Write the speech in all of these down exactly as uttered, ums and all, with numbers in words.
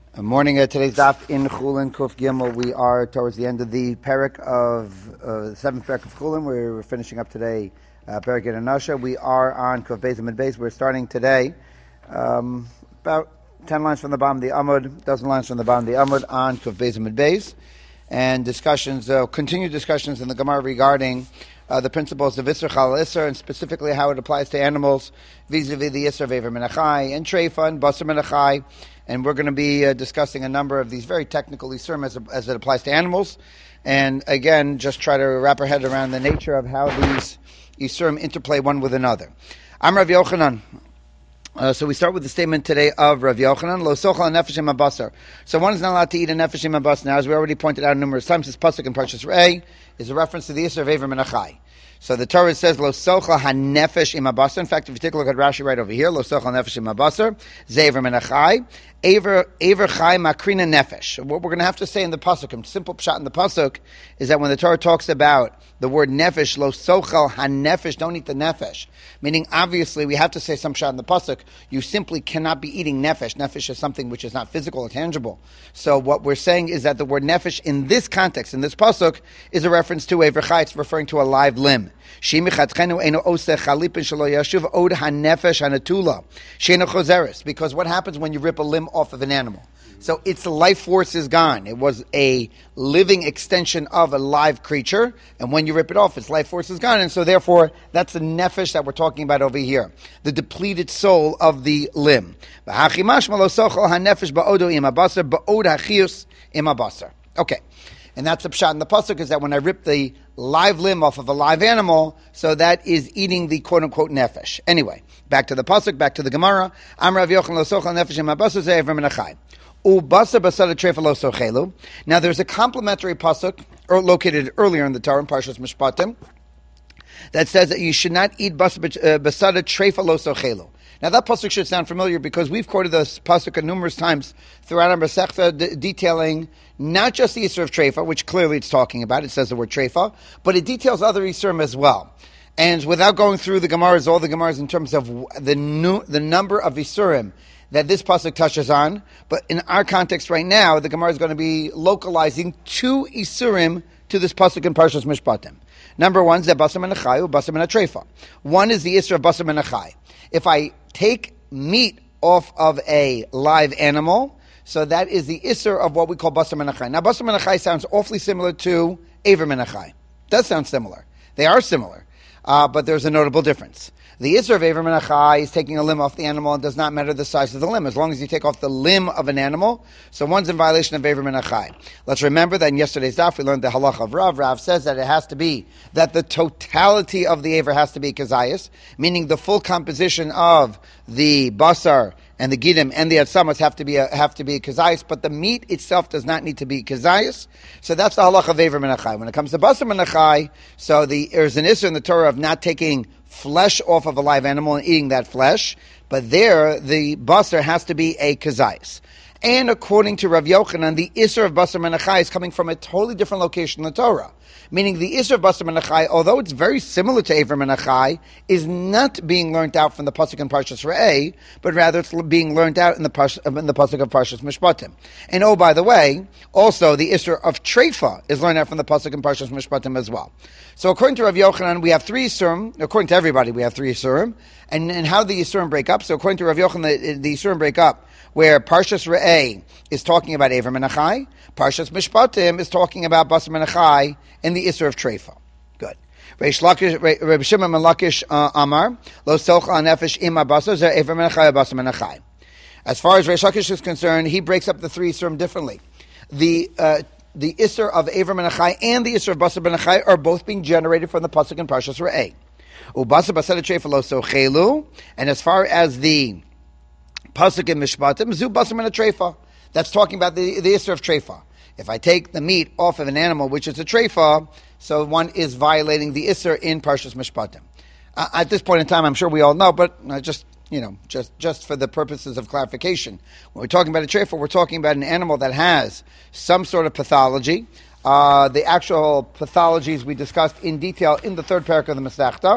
Good morning. Uh, today's daf in Chulin Kuf Gimel. We are towards the end of the parak of uh, the seventh parak of Chulin. We're, we're finishing up today uh, parak in Anasha. We are on Kuf Beis and Mid Beis. We're starting today um, about ten lines from the bottom of the Amud, dozen lines from the bottom of the Amud on Kuf Beis and Mid Beis, and discussions, uh, continued discussions in the Gemara regarding Uh, the principles of Isser Chal Isser, and specifically how it applies to animals vis-a-vis the Isser of Eiver Menachai and Treifa and Basar Menachai. And we're going to be uh, discussing a number of these very technical Issurim as, as it applies to animals. And again, just try to wrap our head around the nature of how these Issurim interplay one with another. I'm Rav Yochanan. Uh, so we start with the statement today of Rav Yochanan, Lo sochal nefesh im habasar. So one is not allowed to eat a nefesh im habasar. Now, as we already pointed out numerous times, this pasuk in Parshas Re'eh is a reference to the Isser of Eiver Menachai. So the Torah says, Lo sochal ha-nefesh im habasar. In fact, if you take a look at Rashi right over here, Lo sochal nefesh im habasar, ze Eiver Menachai, Eiver Eiver Chai makrina nefesh. What we're going to have to say in the pasuk, a simple pshat in the pasuk, is that when the Torah talks about the word nefesh, Lo sochal ha-nefesh, don't eat the nefesh. Meaning, obviously, we have to say some pshat in the pasuk. You simply cannot be eating nefesh. Nefesh is something which is not physical or tangible. So what we're saying is that the word nefesh in this context, in this pasuk, is a reference to Eiver Chai. It's referring to a live limb. Because what happens when you rip a limb off of an animal? So its life force is gone. It was a living extension of a live creature, and when you rip it off, its life force is gone, and so therefore, that's the nefesh that we're talking about over here, the depleted soul of the limb. Okay, and that's the pshat in the pasuk, is that when I rip the live limb off of a live animal, so that is eating the quote-unquote nefesh. Anyway, back to the pasuk, back to the Gemara. Am Rav Yochanan lo sochal nefesh im habasar ze Eiver Menachai. Ubasa basada treifa lo sochelu. Now there's a complementary pasuk or located earlier in the Torah in Parshas Mishpatim that says that you should not eat basada treifa lo sochelu. Now that pasuk should sound familiar because we've quoted this pasuk numerous times throughout our Masechta, d- detailing not just the Isser of Treifa, which clearly it's talking about, it says the word Treifa, but it details other Issurim as well. And without going through the Gemaras, all the Gemaras in terms of the new, the number of Issurim that this pasuk touches on, but in our context right now, the Gemara is going to be localizing two Issurim to this pasuk in Parshas Mishpatim. Number one is the Basar Menachai or Basar Menatreifa. One is the Isser of Basar Menachai. If I take meat off of a live animal, so that is the Isser of what we call Basar Menachai. Now, Basar Menachai sounds awfully similar to Eiver Menachai. Does sound similar. They are similar, uh, but there's a notable difference. The Isser of Eiver Menachai is taking a limb off the animal, and does not matter the size of the limb, as long as you take off the limb of an animal. So one's in violation of Eiver Menachai. Let's remember that in yesterday's daf we learned the halacha of Rav. Rav says that it has to be, that the totality of the Eiver has to be kazayas, meaning the full composition of the basar and the gidim and the atzamas have to be a, have to be kazayas, but the meat itself does not need to be kazayas. So that's the halacha of Eiver Menachai. When it comes to Basar Menachai, so the, there's an Isser in the Torah of not taking flesh off of a live animal and eating that flesh, but there the basar has to be a kazayis. And according to Rav Yochanan, the Isser of Basar Menachai is coming from a totally different location in the Torah. Meaning the Isser of Basar Menachai, although it's very similar to Eiver Menachai, is not being learnt out from the pasuk in Parshas Re'eh, but rather it's being learnt out in the, pas- in the pasuk of Parshas Mishpatim. And oh, by the way, also the Isser of Treifa is learned out from the pasuk in Parshas Mishpatim as well. So according to Rav Yochanan, we have three Isurim. According to everybody, we have three Isurim. And, and how the Isurim break up? So according to Rav Yochanan, the, the Isurim break up where Parshas Re'eh is talking about Eiver Menachai, Parshas Mishpatim is talking about Basar Menachai and the Isser of Treifa. Good. Reb Shimon ben Lakish uh, Amar, Lo sochal nefesh im habasar ze Eiver Menachai Basar Menachai. As far as Reish Lakish is concerned, he breaks up the three Isurim differently. The uh, the Isser of Eiver Menachai and the Isser of Basar Menachai are both being generated from the pasuk in Parshas Re'eh. Ubasar basar treifa lo sochelu, and as far as the pasuk in Mishpatim, zu basar menatreifa. That's talking about the, the Isser of Treifa. If I take the meat off of an animal, which is a Treifa, so one is violating the Isser in Parshas Mishpatim. Uh, at this point in time, I'm sure we all know, but uh, just, you know, just, just for the purposes of clarification, when we're talking about a Treifa, we're talking about an animal that has some sort of pathology. Uh, the actual pathologies we discussed in detail in the third parak of the Masechta.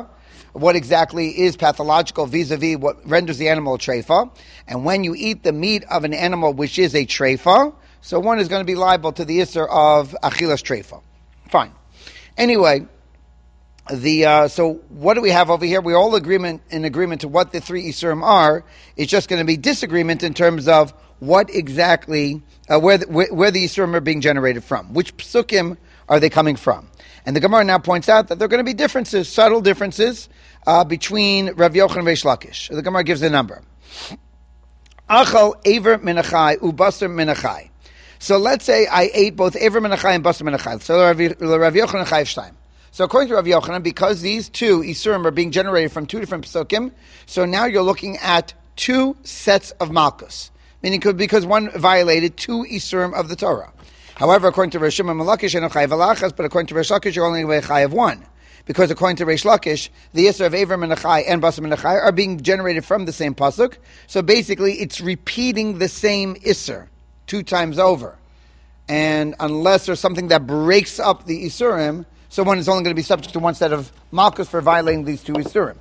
what exactly is pathological vis-a-vis what renders the animal a treifa. And when you eat the meat of an animal which is a treifa, so one is going to be liable to the isser of achilas treifa. Fine. Anyway, the uh, so what do we have over here? We're all agreement in agreement to what the three isurim are. It's just going to be disagreement in terms of what exactly uh, where, the, where where the isurim are being generated from. Which psukim are they coming from? And the Gemara now points out that there are going to be differences, subtle differences uh, between Rav Yochanan and Reish Lakish. The Gemara gives a number. Achal Ever Menachai Ubasar Menachai. So let's say I ate both Ever Menachai and Basar Menachai. So Rav Yochanan Chayiv Shtayim. So according to Rav Yochanan, because these two isurim are being generated from two different psukim, so now you're looking at two sets of malchus, meaning because one violated two isurim of the Torah. However, according to Reish Shimon and Lakish, and Chayiv alachas, but according to Reish Lakish, you're only going to Chayiv one, because according to Reish Lakish, the isur of Ever Menachai and Basar Menachai are being generated from the same pasuk. So basically, it's repeating the same isur two times over, and unless there's something that breaks up the isurim, so one is only going to be subject to one set of malchus for violating these two isurim.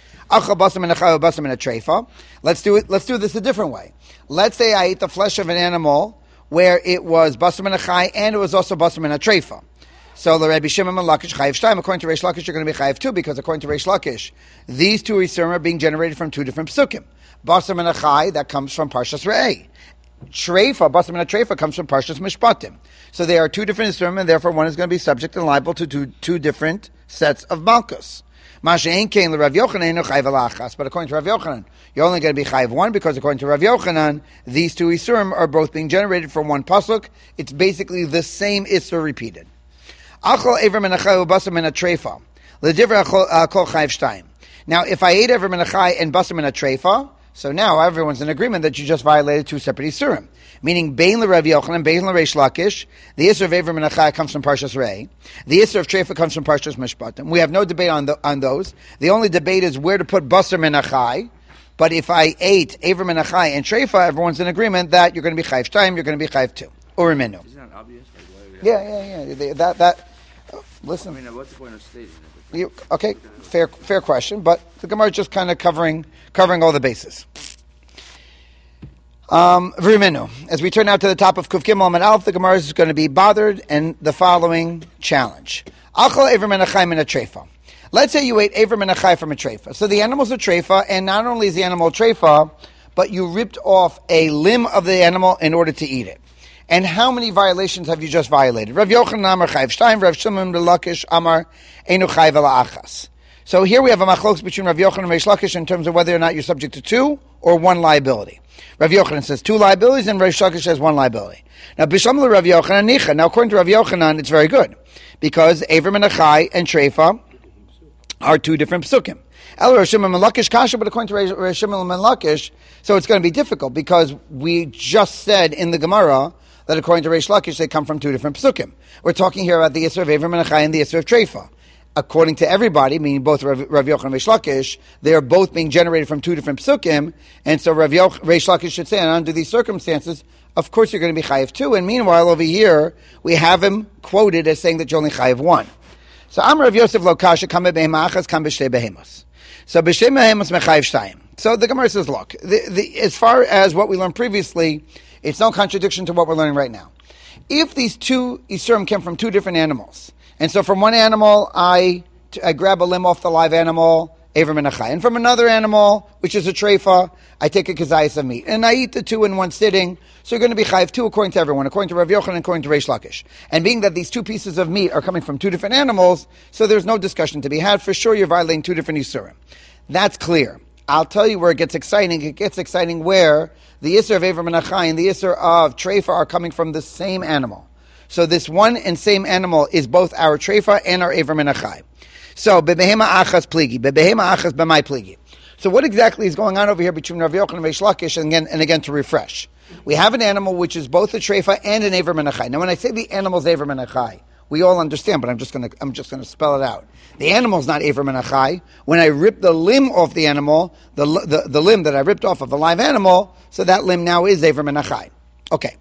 Let's do it. Let's do this a different way. Let's say I ate the flesh of an animal where it was basar menachai and it was also basar menatreifa. So the Rabbi Shimon and Lakish chayiv shtayim. According to Reish Lakish, you're going to be chayiv two, because according to Reish Lakish, these two isurim are being generated from two different psukim. Basar menachai, that comes from Parshas Re'eh. Treifa, basar menatreifa, comes from Parshas Mishpatim. So they are two different isurim, and therefore one is going to be subject and liable to two, two different sets of malchus. But according to Rav Yochanan, you're only going to be chayiv one, because according to Rav Yochanan, these two isurim are both being generated from one pasuk. It's basically the same isur repeated. Now, if I ate ever menachai and basar menatreifa, so now everyone's in agreement that you just violated two separate isurim. Meaning, Bein l'Rav Yochanan, Bein l'Reish Lakish, the isur of Ever Menachai comes from Parshas Re'eh. The isur of Treifa comes from Parshas Mishpatim. We have no debate on the, on those. The only debate is where to put Basar Menachai. But if I ate Ever Menachai and Treifa, everyone's in agreement that you're going to be Chayiv Shtayim, you're going to be Chayiv two. Or Imenu. Isn't that obvious? Like, why yeah, yeah, yeah. They, that, that, uh, listen. I mean, what's the point of stating it? You, okay, fair, fair question, but the Gemara is just kind of covering, covering all the bases. Um, as we turn now to the top of Kuf Gimel and Alf, the Gemara is going to be bothered and the following challenge. Achal Ever Menachai min a treifa. Let's say you ate Ever Menachai from a treifa. So the animal's a treifa, and not only is the animal a treifa, but you ripped off a limb of the animal in order to eat it. And how many violations have you just violated? Rav Yochanan Amar Chayiv Shtayim, Rav Shimon ben Lakish Amar Einu Chayiv Ela Achas. So here we have a machlokes between Rav Yochanan and Reish Lakish in terms of whether or not you're subject to two or one liability. Rav Yochanan says two liabilities, and Reish Lakish says one liability. Now, Bishlam Rav Yochanan Nicha. Now, according to Rav Yochanan, it's very good, because Ever Menachai and Treifa are two different psukim. El Rav Shimon ben Lakish kasha, but according to Rav Shimon ben Lakish, so it's going to be difficult, because we just said in the Gemara that according to Reish Lakish, they come from two different psukim. We're talking here about the Yisr of Ever Menachai and the Yisr of Treifa. According to everybody, meaning both Rav, Rav Yochanan and Reish Lakish, they are both being generated from two different psukim, and so Rav Yoch, Reish Lakish should say, and under these circumstances, of course you're going to be chayiv two, and meanwhile over here, we have him quoted as saying that you're only chayiv one. So Amar Rav Yosef lo kasha kam behema achas kam b'shtei behemos. So b'shtei behemos mechayiv shtayim. So the Gemara says, look, the, the, as far as what we learned previously, it's no contradiction to what we're learning right now. If these two isurim came from two different animals, and so from one animal I, I grab a limb off the live animal, Ever Menachai, and from another animal, which is a treifa, I take a kazayas of meat, and I eat the two in one sitting, so you're going to be chayiv two according to everyone, according to Rav Yochanan and according to Reish Lakish. And being that these two pieces of meat are coming from two different animals, so there's no discussion to be had. For sure you're violating two different isurim. That's clear. I'll tell you where it gets exciting. It gets exciting where the Yisr of Ever Menachai and the Yisr of Treifa are coming from the same animal. So this one and same animal is both our Treifa and our Ever Menachai. So, Bebehema Achas Pligi, Bebehema Achas B'mai Pligi. So what exactly is going on over here between Rav Yochanan and Reish Lakish, and again, and again to refresh? We have an animal which is both a Treifa and an Ever Menachai. Now when I say the animal is Ever Menachai, we all understand, but I'm just going to I'm just going to spell it out. The animal is not Ever Menachai. When I rip the limb off the animal, the, the the limb that I ripped off of the live animal, so that limb now is Ever Menachai. Okay.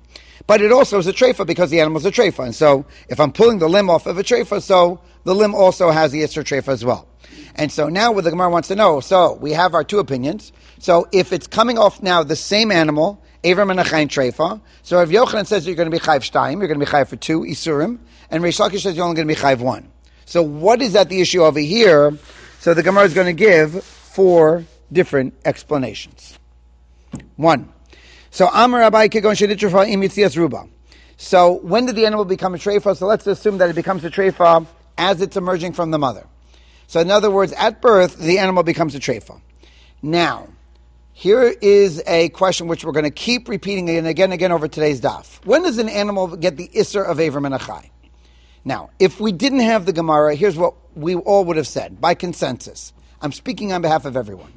But it also is a treifa because the animal is a treifa. And so if I'm pulling the limb off of a treifa, so the limb also has the Isser treifa as well. And so now what the Gemara wants to know, so we have our two opinions. So if it's coming off now the same animal, Aver Menachai treifa, so if Yochanan says you're going to be Chayv Shtayim, you're going to be Chayv for two Isurim, and Reish Lakish says you're only going to be Chayv one. So what is that the issue over here? So the Gemara is going to give four different explanations. One. So Amar Abai Kegon Sheditrafa Im Yitzias Ruba. So when did the animal become a treifa? So let's assume that it becomes a treifa as it's emerging from the mother. So in other words, at birth, the animal becomes a treifa. Now, here is a question which we're going to keep repeating again and again and again over today's daf. When does an animal get the Isser of Aver Menachai? Now, if we didn't have the Gemara, here's what we all would have said, by consensus. I'm speaking on behalf of everyone.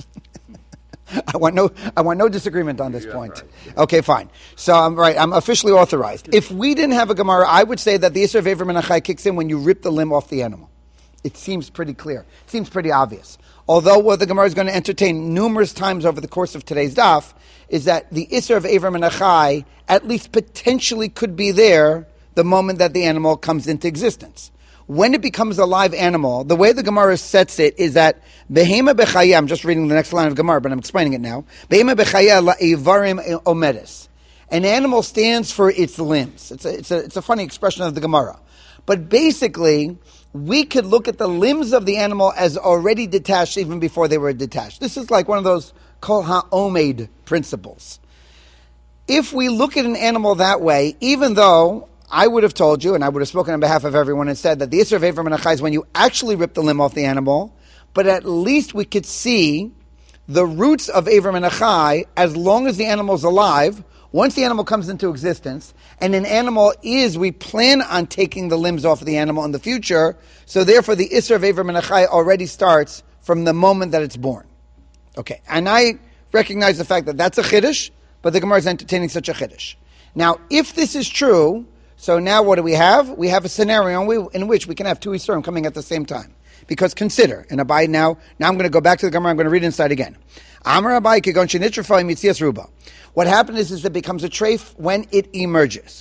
I want no, I want no disagreement on this point. Right. Okay, fine. So I'm right. I'm officially authorized. If we didn't have a Gemara, I would say that the Isser of Aver Menachai kicks in when you rip the limb off the animal. It seems pretty clear. It seems pretty obvious. Although what the Gemara is going to entertain numerous times over the course of today's daf is that the Isser of Aver Menachai at least potentially could be there the moment that the animal comes into existence. When it becomes a live animal, the way the Gemara sets it is that Behema Bechaya, I'm just reading the next line of Gemara, but I'm explaining it now. Behema Bechaya la'ivarim omedes. An animal stands for its limbs. It's a, it's a, it's a funny expression of the Gemara. But basically, we could look at the limbs of the animal as already detached even before they were detached. This is like one of those kol ha'omed principles. If we look at an animal that way, even though I would have told you, and I would have spoken on behalf of everyone and said that the Isser of Aver Menachai is when you actually rip the limb off the animal, but at least we could see the roots of Aver Menachai as long as the animal is alive. Once the animal comes into existence, and an animal is, we plan on taking the limbs off of the animal in the future, so therefore the Isser of Aver Menachai already starts from the moment that it's born. Okay, and I recognize the fact that that's a chiddush, but the Gemara is entertaining such a chiddush. Now, if this is true, so now what do we have? We have a scenario in which we can have two Isurim coming at the same time. Because consider, and Abai now, now I'm going to go back to the Gemara, I'm going to read inside again. Amar Abai kegon shenitrafa mitzias ruba. What happens is it becomes a treif when it emerges.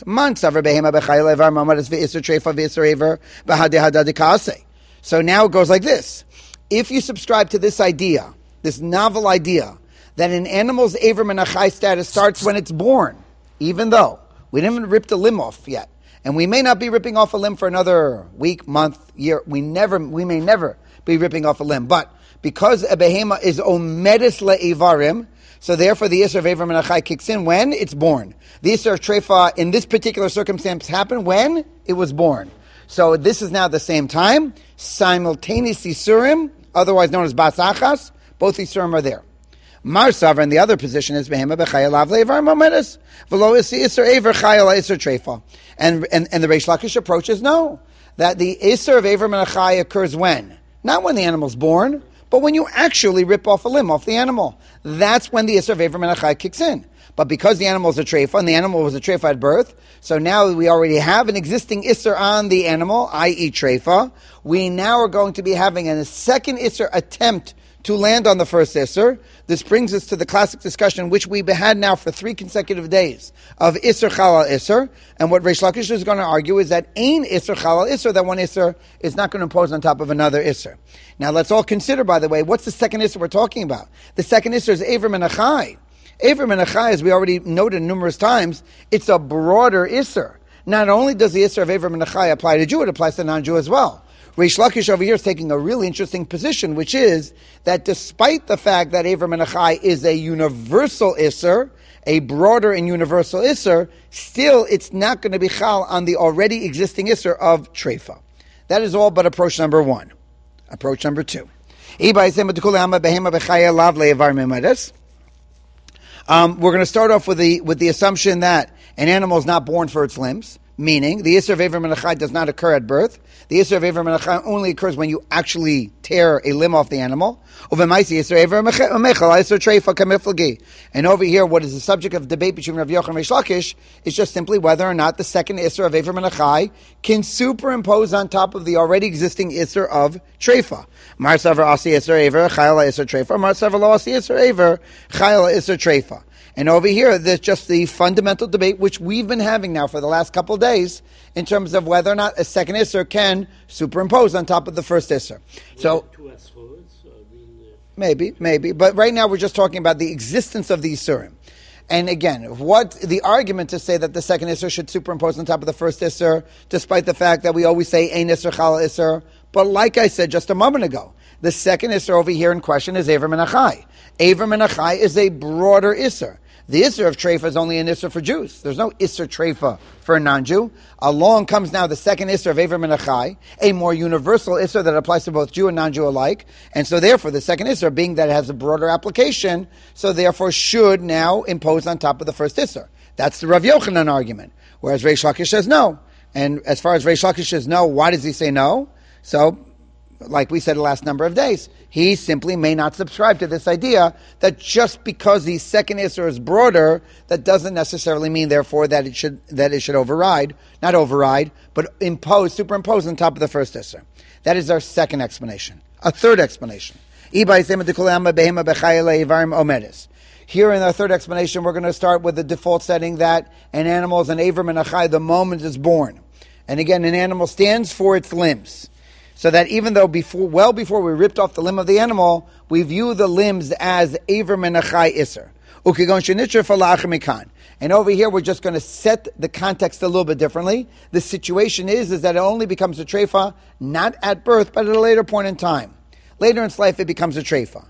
So now it goes like this. If you subscribe to this idea, this novel idea, that an animal's Aver Menachai status starts when it's born, even though we didn't even rip the limb off yet. And we may not be ripping off a limb for another week, month, year. We never, we may never be ripping off a limb. But because a behema is omedes le'ivarim, so therefore the Isser of Aver Menachai kicks in when it's born. The Isser of Treifa in this particular circumstance happened when it was born. So this is now the same time. Simultaneous Isurim, otherwise known as Basachas, both Isurim are there. Mar Savra in the other position is Behema Bechaya Lav Levar Momentus Velo Isser Aver Chayal Isser Treifa. And and and the Reish Lakish approach is no. That the Isser of Aver Menachai occurs when? Not when the animal's born, but when you actually rip off a limb off the animal. That's when the Isser of Aver Menachai kicks in. But because the animal is a treifa, and the animal was a treifa at birth, so now we already have an existing Isser on the animal, that is treifa, we now are going to be having a second Isser attempt to land on the first Isser. This brings us to the classic discussion, which we've had now for three consecutive days, of Isser Chalal Isser. And what Reish Lakish is going to argue is that Ein Isser Chalal Isser, that one Isser is not going to impose on top of another Isser. Now let's all consider, by the way, what's the second Isser we're talking about? The second Isser is Aver Menachai. Aver Menachai, as we already noted numerous times, it's a broader Isser. Not only does the Isser of Aver Menachai apply to Jew, it applies to non-Jew as well. Reish Lakish over here is taking a really interesting position, which is that despite the fact that Aver Menachai is a universal Isser, a broader and universal Isser, still it's not going to be Chal on the already existing Isser of Treifa. That is all but approach number one. Approach number two. Um, we're going to start off with the with the assumption that an animal is not born for its limbs, meaning the Isser of Aver Menachai does not occur at birth. The Isser of Aver Menachai only occurs when you actually tear a limb off the animal. And over here, what is the subject of debate between Rav Yochanan and Reish Lakish is just simply whether or not the second Isser of Aver Menachai can superimpose on top of the already existing Isser of Treifa. Mar Savar Asi Isser Aver Chayla Isser Treifa. Mar Savar Lo Asi Isser Aver Chayla Isser Treifa. And over here, there's just the fundamental debate, which we've been having now for the last couple of days, in terms of whether or not a second Isser can superimpose on top of the first Isser. So, maybe, maybe. But right now we're just talking about the existence of the Isurim. And again, what the argument to say that the second Isser should superimpose on top of the first Isser, despite the fact that we always say Ein Isser Chal Isser. But like I said just a moment ago, the second Isser over here in question is Aver Menachai. Aver Menachai is a broader Isser. The Isser of Treifa is only an Isser for Jews. There's no Isser Treifa for a non-Jew. Along comes now the second Isser of Aver Menachai, a more universal Isser that applies to both Jew and non-Jew alike. And so therefore the second Isser, being that it has a broader application, so therefore should now impose on top of the first Isser. That's the Rav Yochanan argument. Whereas Reish Lakish says no. And as far as Reish Lakish says no, why does he say no? So, like we said the last number of days, he simply may not subscribe to this idea that just because the second Isser is broader, that doesn't necessarily mean, therefore, that it should that it should override, not override, but impose, superimpose on top of the first Isser. That is our second explanation. A third explanation. Here in our third explanation, we're going to start with the default setting that an animal is an Aver Menachai the moment it's born. And again, an animal stands for its limbs. So that even though before, well before we ripped off the limb of the animal, we view the limbs as Aver Menachai Isser. And over here, we're just going to set the context a little bit differently. The situation is, is that it only becomes a treifa not at birth, but at a later point in time. Later in its life, it becomes a treifa.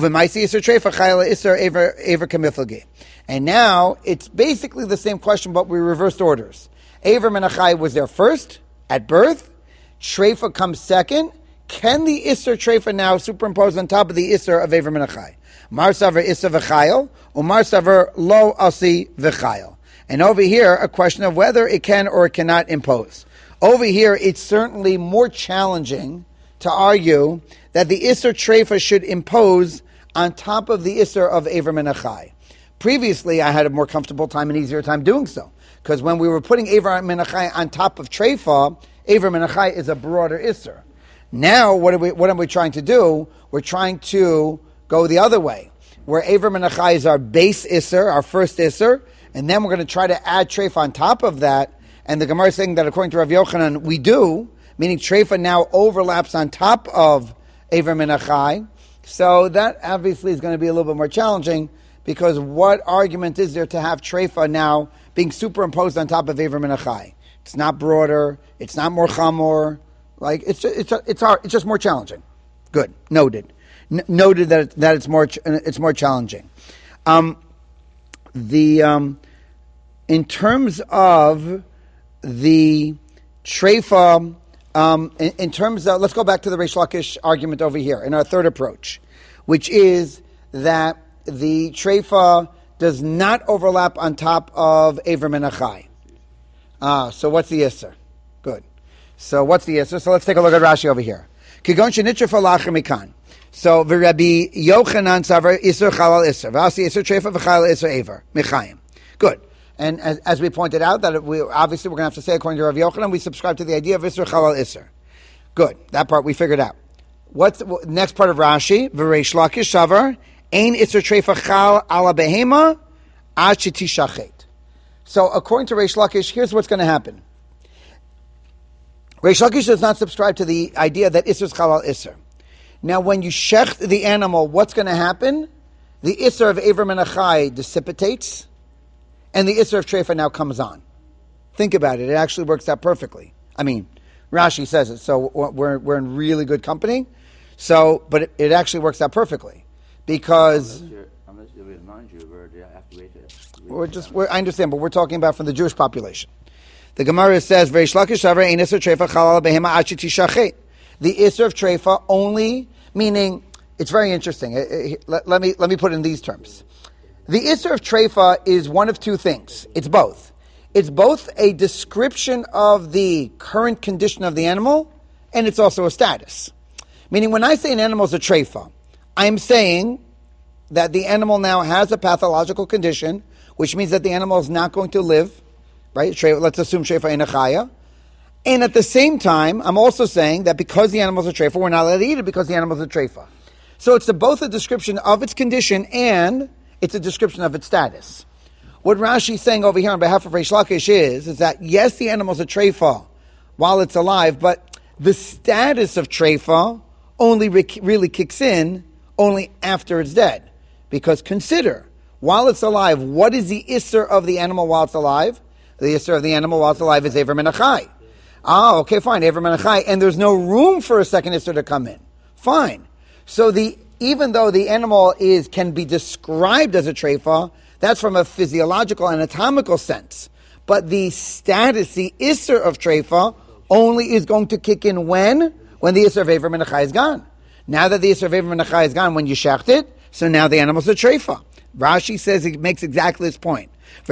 And now, it's basically the same question, but we reversed orders. Aver Menachai was there first, at birth. Treifa comes second. Can the Isser Treifa now superimpose on top of the Isser of Aver Menachai? Mar Saver Isser V'chayil, or Mar Saver Lo Asi V'chayil. And over here, a question of whether it can or it cannot impose. Over here, it's certainly more challenging to argue that the Isser Treifa should impose on top of the Isser of Aver Menachai. Previously, I had a more comfortable time and easier time doing so. Because when we were putting Aver Menachai on top of Treifa, Aver Menachai is a broader Isser. Now, what are we, what are we trying to do? We're trying to go the other way, where Aver Menachai is our base Isser, our first Isser, and then we're going to try to add Treifa on top of that. And the Gemara is saying that according to Rav Yochanan, we do, meaning Treifa now overlaps on top of Aver Menachai. So that obviously is going to be a little bit more challenging, because what argument is there to have Treifa now being superimposed on top of Aver Menachai? It's not broader. It's not more chamor. Like it's just, it's it's hard, it's just more challenging. Good, noted. N- noted that it, that it's more ch- it's more challenging. Um, the um, in terms of the treifa, um, in, in terms of, let's go back to the Reish Lakish argument over here in our third approach, which is that the treifa does not overlap on top of Aver Menachai. Ah, so what's the Isser? Good. So what's the Isser? So let's take a look at Rashi over here. Kigon shenitra falachar mikan. So v'Rabbi Yochanan savar Isser chalal Isser. V'asi Isser treifa v'chalal Isser Aver. Michayim. Good. And as, as we pointed out, that we obviously we're going to have to say, according to Rav Yochanan, we subscribe to the idea of Isser chalal Isser. Good. That part we figured out. What's the what, next part of Rashi? V'Reish Lakish savar ein Isser treifa chal ala behema ad shetishachet. So, according to Reish Lakish, here's what's going to happen. Reish Lakish does not subscribe to the idea that Isser is Chalal Isser. Now, when you shecht the animal, what's going to happen? The Isser of Aver Menachai dissipates, and the Isser of Treifa now comes on. Think about it. It actually works out perfectly. I mean, Rashi says it, so we're we're in really good company. So, but it, it actually works out perfectly. Because... Unless you're, unless you're a non-Jew, you have to wait to... We're just, we're, I understand, but we're talking about from the Jewish population. The Gemara says, the Isser of Treifa only, meaning, it's very interesting. Let, let me let me put it in these terms. The Isser of Treifa is one of two things. It's both. It's both a description of the current condition of the animal, and it's also a status. Meaning, when I say an animal is a Treifa, I'm saying that the animal now has a pathological condition, which means that the animal is not going to live, right? Let's assume Treifa in a chaya. And at the same time, I'm also saying that because the animal is a treifa, we're not allowed to eat it because the animal is a treifa. So it's a, both a description of its condition and It's a description of its status. What Rashi is saying over here on behalf of Reish Lakish is, is that yes, the animal's a treifa while it's alive, but the status of treifa only re- really kicks in only after it's dead. Because consider, while it's alive, what is the isser of the animal while it's alive? The isser of the animal while it's alive is Ever Menachai. Ah, okay, fine, Ever Menachai, and there's no room for a second isser to come in. Fine. So the even though the animal is can be described as a treifa, that's from a physiological, anatomical sense. But the status, the isser of treifa, only is going to kick in when? When the isser of Ever Menachai is gone. Now that the isser of Ever Menachai is gone, when you shecht it, so now the animal's a treifa. Rashi says it makes exactly this point. The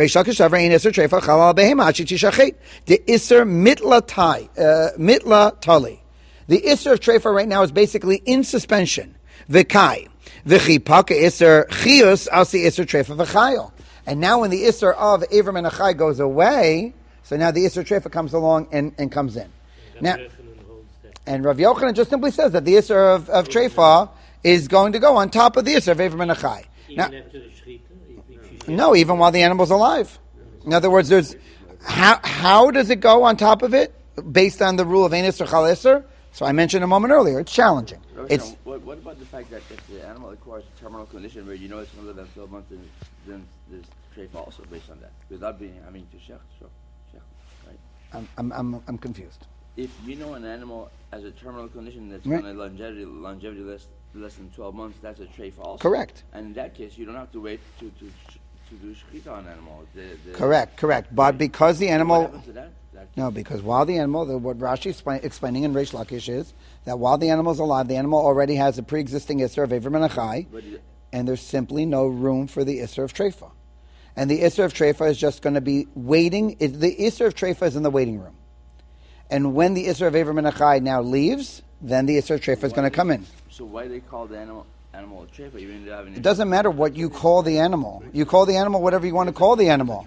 isser mitla tai, mitla tali. The isser of treifa right now is basically in suspension. V'kai. V'chipaka isser chius asi isser treifa v'chayil. And now when the isser of Ever Menachai goes away, so now the isser treifa comes along and, and comes in. Now, and Rav Yochanan just simply says that the isser of, of treifa is going to go on top of the isser of Ever Menachai. Now, no, even while the animal's alive. In other words, there's how how does it go on top of it based on the rule of ein isser chal isser? So I mentioned a moment earlier. It's challenging. It's, what, what about the fact that if the animal acquires a terminal condition where you know it's going to live that twelve months, then, then there's treifa also based on that, without being having to shech, so, shech, right? I'm I'm I'm I'm confused. If you know an animal has a terminal condition that's Right. going to longevity longevity less less than twelve months, that's a treifa also. Correct. And in that case, you don't have to wait to to to do shechita on an animal. The, the, Correct, correct. But because the animal. What happens to that? that No, because while the animal, the, what Rashi is explain, explaining in Reish Lakish is that while the animal is alive, the animal already has a pre-existing isser of Ever Menachai, but it- and there's simply no room for the isser of treifa. And the isser of treifa is just going to be waiting. It, the isser of treifa is in the waiting room. And when the isser of Ever Menachai now leaves, then the isser of treifa is going to come in. So why do they call the animal animal a treifa even if they have an It doesn't matter what you call the animal. You call the animal whatever you want to call the animal.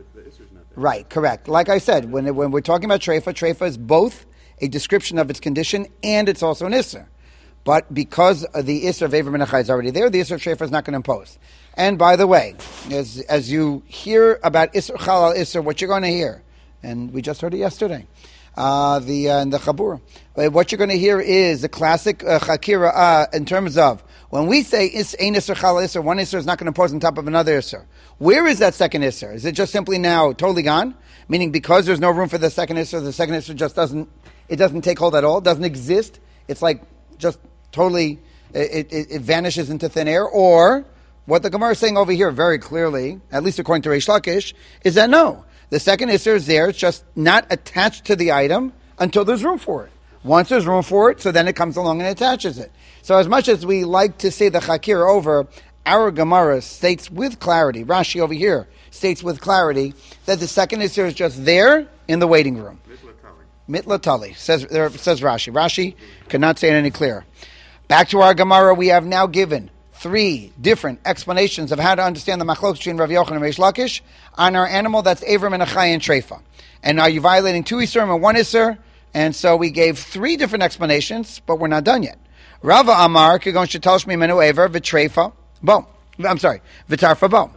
Right, correct. Like I said, when when we're talking about treifa, treifa is both a description of its condition and it's also an isser. But because the isser of Ever Menachai is already there, the isser of treifa is not going to impose. And by the way, as as you hear about isser chalal isser, what you're going to hear, and we just heard it yesterday, uh, the uh, in the Chabura, what you're going to hear is the classic uh, chakira uh, in terms of when we say is ein isser chalal isser, one isser is not going to impose on top of another isser. Where is that second isser? Is it just simply now totally gone? Meaning because there's no room for the second isser, the second isser just doesn't, it doesn't take hold at all, doesn't exist. It's like just totally, it, it, it vanishes into thin air. Or what the Gemara is saying over here very clearly, at least according to Reish Lakish, is that no, the second isser is there, it's just not attached to the item until there's room for it. Once there's room for it, so then it comes along and attaches it. So as much as we like to say the chakir over, our Gemara states with clarity, Rashi over here states with clarity, that the second isser is just there in the waiting room. Mitla tali, says, there, says Rashi. Rashi cannot say it any clearer. Back to our Gemara, we have now given three different explanations of how to understand the machlokes between Rav Yochanan and Reish Lakish on our animal that's Ever Menachai and Treifa. And are you violating two isser and one isser? And so we gave three different explanations, but we're not done yet. Rava Amar, Kigon Shetal Shmi Menu Ever, V'Treifa, Bo. I'm sorry, V'Tarfa Bo.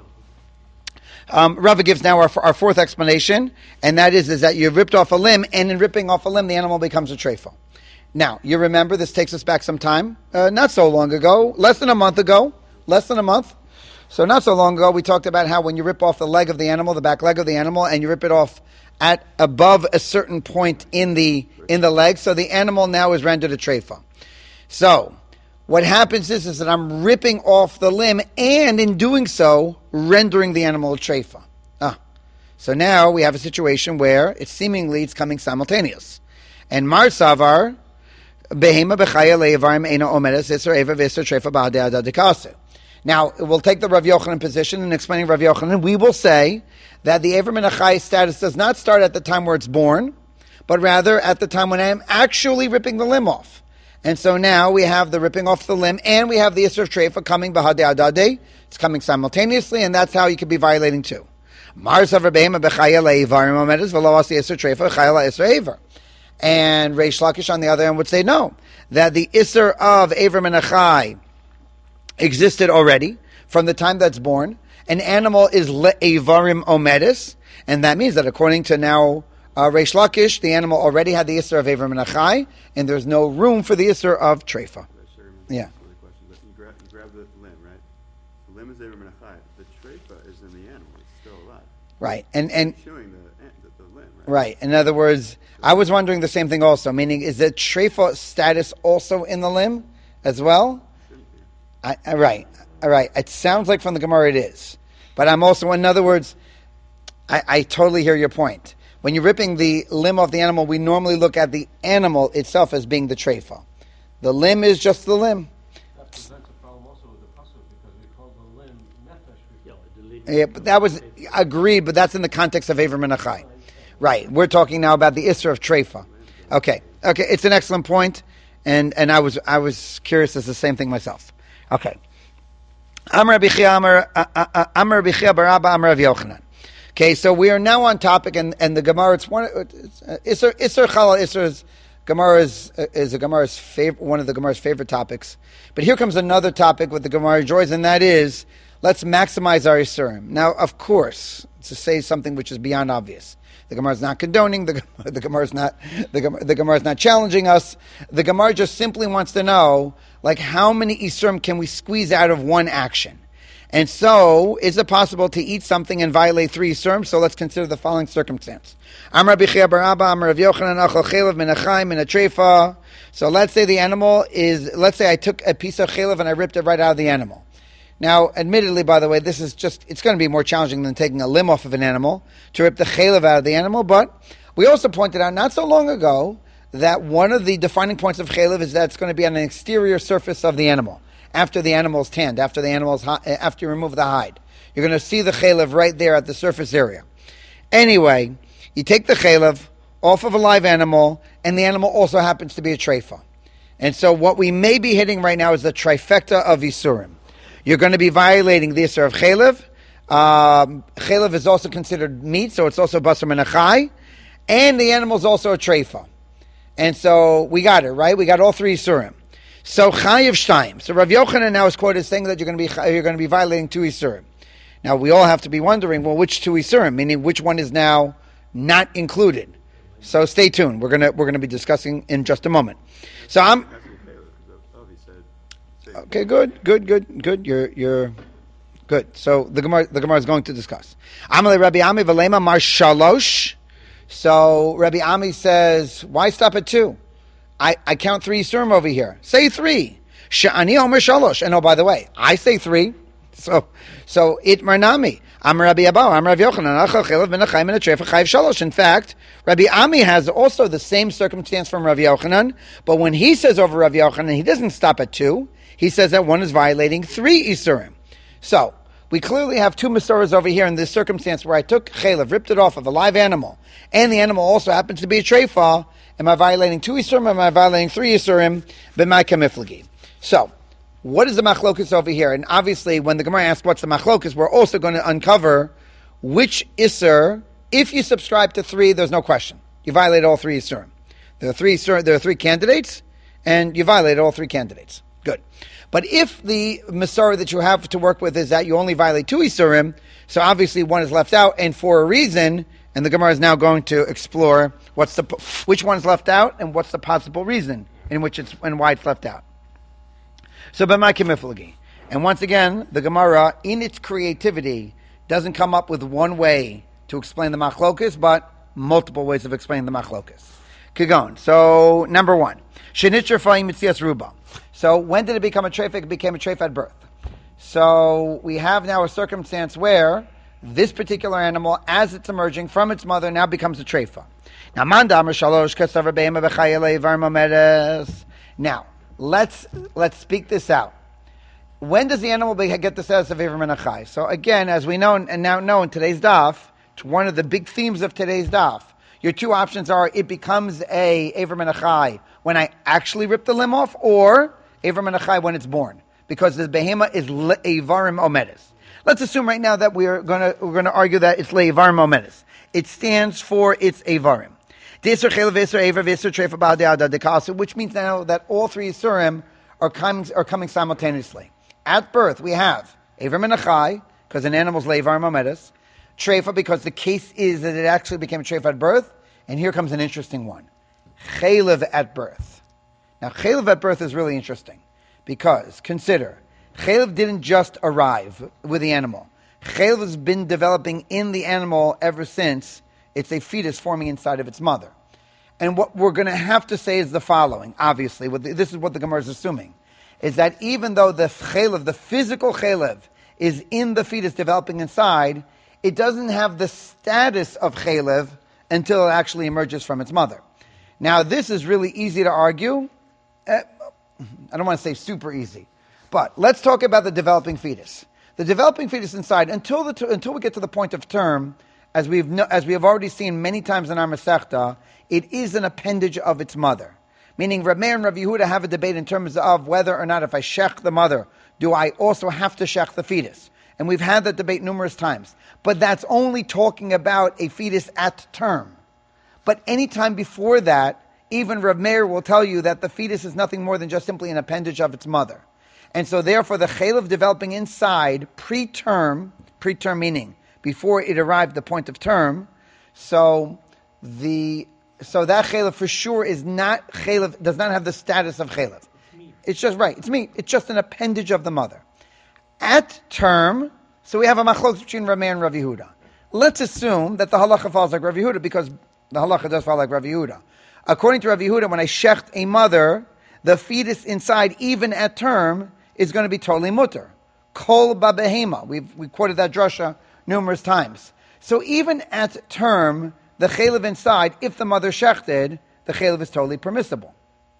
Um, Rava gives now our, our fourth explanation, and that is, is that you've ripped off a limb, and in ripping off a limb, the animal becomes a treifa. Now, you remember, this takes us back some time, uh, not so long ago, less than a month ago, less than a month. So not so long ago, we talked about how when you rip off the leg of the animal, the back leg of the animal, and you rip it off at above a certain point in the in the leg, so the animal now is rendered a treifa. So, what happens is, is that I'm ripping off the limb, and in doing so, rendering the animal a treifa. Ah. So now we have a situation where it's seemingly it's coming simultaneous. And Mar Savar, Behema Bechaya Le'evarim Eina Omedes Isser Eva V'Isser Treifa Ba'adei Adad Dekase. Now, we'll take the Rav Yochanan position and explaining Rav Yochanan. We will say that the Ever Menachai status does not start at the time where it's born, but rather at the time when I am actually ripping the limb off. And so now we have the ripping off the limb, and we have the Isser of Treifa coming B'Hadei Adadei. It's coming simultaneously, and that's how you could be violating too. Mar Savar Behema Bechaya Le'evarim Omedes V'Lo Asi Isser Treifa Chaya La'Isser Ever. And Reish Lakish on the other hand would say no, that the Isser of Ever Menachai existed already from the time that's born. An animal is le'evarim omedis, and that means that according to now uh, Reish Lakish, the animal already had the Isser of Eivrim and Achai, and there's no room for the Isser of Treifa. Yeah. You grab, you grab the limb, right? The limb is Eivrim and Achai. The Treifa is in the animal. It's still alive. Right. And, and chewing the, the, the limb, right? Right. In other words, I was wondering the same thing also, meaning is the Treifa status also in the limb as well? I, I, right. All right. It sounds like from the Gemara it is. But I'm also, in other words, I, I totally hear your point. When you're ripping the limb off the animal, we normally look at the animal itself as being the treifa. The limb is just the limb. That presents a problem also with the pasuk because we call the limb nefesh. Yeah, but that was agreed, but that's in the context of Eivrim and Achai. Right. We're talking now about the Isser of treifa. Okay. Okay. It's an excellent point, and and I was I was curious as the same thing myself. Okay. Amar Rabbi Chia, Amar Rabbi Chia bar Abba, Amar Rav Yochanan. Okay, so we are now on topic, and, and the Gemara. It's one. It's, uh, Isser Isser Chalal Isser is Gemara is, uh, is a Gemara's favorite, one of the Gemara's favorite topics. But here comes another topic with the Gemara enjoys, and that is let's maximize our Isserim. Now, of course, to say something which is beyond obvious, the Gemara is not condoning. The the Gemara is not the Gemara, the Gemara is not challenging us. The Gemara just simply wants to know, like, how many Isserim can we squeeze out of one action? And so, is it possible to eat something and violate three Yisurim? So let's consider the following circumstance. Amar Rabbi Chia bar Abba, Amar Rav Yochanan, Achal chelev min achai min a treifa. So let's say the animal is, let's say I took a piece of chelev and I ripped it right out of the animal. Now, admittedly, by the way, this is just, it's going to be more challenging than taking a limb off of an animal to rip the chelev out of the animal, but we also pointed out not so long ago that one of the defining points of chelev is that it's going to be on an exterior surface of the animal. After the animal's tanned, after the animal's after you remove the hide, you're going to see the chelev right there at the surface area. Anyway, you take the chelev off of a live animal, and the animal also happens to be a treifa. And so, what we may be hitting right now is the trifecta of Yisurim. You're going to be violating the Yisur of chelev. Um, chelev is also considered meat, so it's also basar menachai, and the animal is also a treifa. And so we got it right. We got all three Yisurim. So Chayiv Shtaim. So Rav Yochanan now is quoted saying that you're going to be you're going to be violating two Yisurim. Now we all have to be wondering, well, which two Yisurim? Meaning which one is now not included? So stay tuned. We're gonna we're gonna be discussing in just a moment. So I'm okay. Good, good, good, good. You're you're good. So the Gemara the Gemara is going to discuss. Amalei Rabbi Ami v'lema mar shalosh. So Rabbi Ami says, why stop at two? I, I count three Yisurim over here. Say three. Sha'ani omer shalosh. And oh, by the way, I say three. So, so it marnami. Am Rabbi Abba, Am Rav Yochanan, Achal chelev min achai min a treifa chayiv shalosh. In fact, Rabbi Ami has also the same circumstance from Rav Yochanan, but when he says over Rav Yochanan, he doesn't stop at two. He says that one is violating three Yisurim. So, we clearly have two Masoras over here in this circumstance where I took chelev, ripped it off of a live animal, and the animal also happens to be a treifa. Am I violating two Yisurim? Am I violating three Yisurim? B'mai kamiflagi. So, what is the machlokus over here? And obviously, when the Gemara asks what's the machlokus, we're also going to uncover which Isur. If you subscribe to three, there's no question. You violate all three Yisurim. There are three Yisurim, there are three candidates, and you violate all three candidates. Good. But if the Masara that you have to work with is that you only violate two Yisurim, so obviously one is left out, and for a reason. And the Gemara is now going to explore what's the which one's left out and what's the possible reason in which it's and why it's left out. So b'mai kamiflagi. And once again, the Gemara, in its creativity, doesn't come up with one way to explain the machlokus, but multiple ways of explaining the machlokus. Kigon. So number one, shenitcher fa'im mitzias ruba. So when did it become a treifa? It became a treifa at birth. So we have now a circumstance where this particular animal, as it's emerging from its mother, now becomes a treifa. Now, Now, let's let's speak this out. When does the animal get the status of Eivrim and Achai? So again, as we know and now know in today's daf, it's one of the big themes of today's daf. Your two options are: it becomes a Eivrim and Achai when I actually rip the limb off, or Eivrim and Achai when it's born, because the behema is Eivarim Omedis. Let's assume right now that we're going to we're going to argue that it's Leivarim Omedis. It stands for its Eivarim. Which means now that all three Yisurim are coming are coming simultaneously. At birth, we have Aver Menachai, because an animal's Levar Momedes. Treifa, because the case is that it actually became a Treifa at birth. And here comes an interesting one. Chaylev at birth. Now, Chaylev at birth is really interesting. Because, consider, Chaylev didn't just arrive with the animal. Chaylev has been developing in the animal ever since it's a fetus forming inside of its mother. And what we're going to have to say is the following, obviously. What the, this is what the Gemara is assuming. Is that even though the Chaylev, the physical Chaylev, is in the fetus developing inside, it doesn't have the status of Chaylev until it actually emerges from its mother. Now, this is really easy to argue. Uh, I don't want to say super easy. But let's talk about the developing fetus. The developing fetus inside, until the until we get to the point of term, as we've no, as we have already seen many times in our Masechta, it is an appendage of its mother. Meaning, Rav Meir and Rav Yehuda have a debate in terms of whether or not if I shech the mother, do I also have to shech the fetus? And we've had that debate numerous times. But that's only talking about a fetus at term. But any time before that, even Rav Meir will tell you that the fetus is nothing more than just simply an appendage of its mother. And so therefore the chaylev developing inside, pre-term, pre-term meaning before it arrived at the point of term, so the so that chaylev for sure is not chaylev, does not have the status of chaylev. It's just right, it's me, it's just an appendage of the mother. At term, so we have a machlokes between Rav Meir and Rav Yehuda. Let's assume that the halacha falls like Rav Yehuda, because the halacha does fall like Rav Yehuda. According to Rav Yehuda, when I shecht a mother, the fetus inside, even at term, is going to be totally mutter. Kol babehema. We've we quoted that drasha numerous times. So even at term, the chaylev inside, if the mother shechted, the chaylev is totally permissible.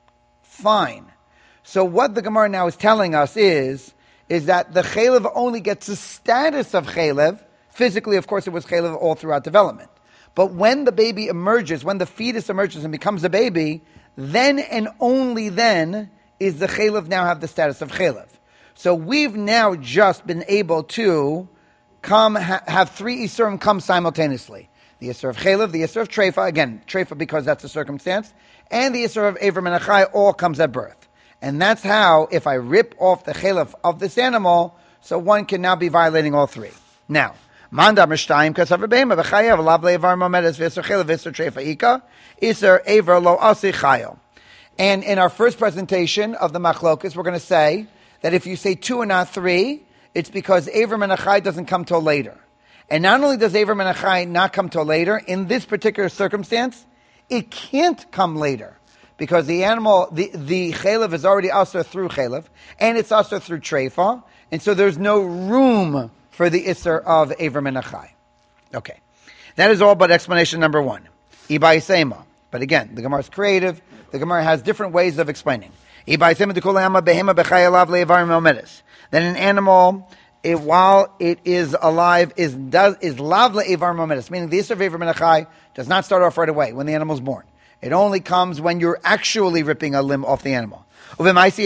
Fine. So what the Gemara now is telling us is, is that the chaylev only gets the status of chaylev. Physically, of course, it was chaylev all throughout development. But when the baby emerges, when the fetus emerges and becomes a baby, then and only then is the chaylev now have the status of chaylev. So we've now just been able to come ha- have three isurim come simultaneously. The isur of chaylev, the isur of treifa, again, treifa because that's the circumstance, and the isur of Aver Menachai all comes at birth. And that's how, if I rip off the chaylev of this animal, so one can now be violating all three. Now, Manda Mishtayim Kasav Behema V'Chayav Lav Levar Momedes V'Isur Chaylev V'Isur Treifa Ika Isur Aver Lo Asi Chayo. And in our first presentation of the Machlokas, we're going to say that if you say two and not three, it's because Aver Menachai doesn't come till later. And not only does Aver Menachai not come till later, in this particular circumstance, it can't come later. Because the animal, the, the chaylev is already asur through chaylev, and it's asur through treifa, and so there's no room for the isur of Aver Menachai. Okay. That is all but explanation number one. Ibai Seima. But again, the Gemara is creative. The Gemara has different ways of explaining. Ibai Seima dekulama behema bechayalav levar momedes. Then an animal, it, while it is alive, is does is lav levar momedes, meaning the isur of Aver Menachai does not start off right away when the animal is born. It only comes when you're actually ripping a limb off the animal. And over here,